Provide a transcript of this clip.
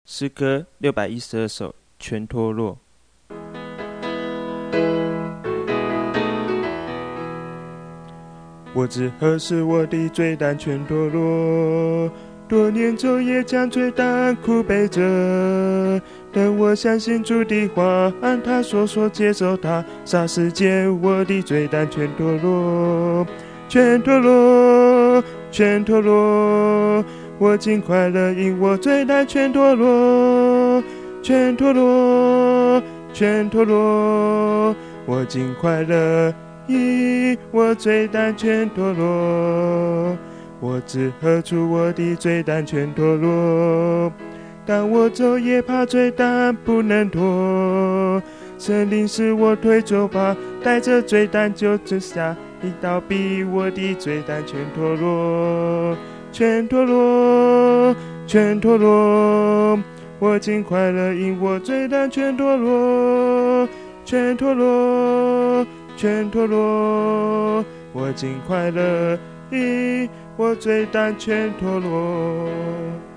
诗歌612首，全脱落。我知何时我的罪担全脱落，多年昼夜将罪担苦背着，等我相信主的话，按他所说接受他，霎时间我的罪担全脱落，全脱落，全脱落。我尽快乐，因我罪担全脱落，全脱落，全脱落。我尽快乐，因我罪担全脱落。我知何处我的罪担全脱落，当我昼夜怕罪担不能脱，圣灵使我推走吧，带着罪担就走下一道比我的罪担全脱落，全脱落，全脱落。我尽快乐，因我罪担全脱落，全脱落，全脱落。我尽快乐，因我罪担全脱落。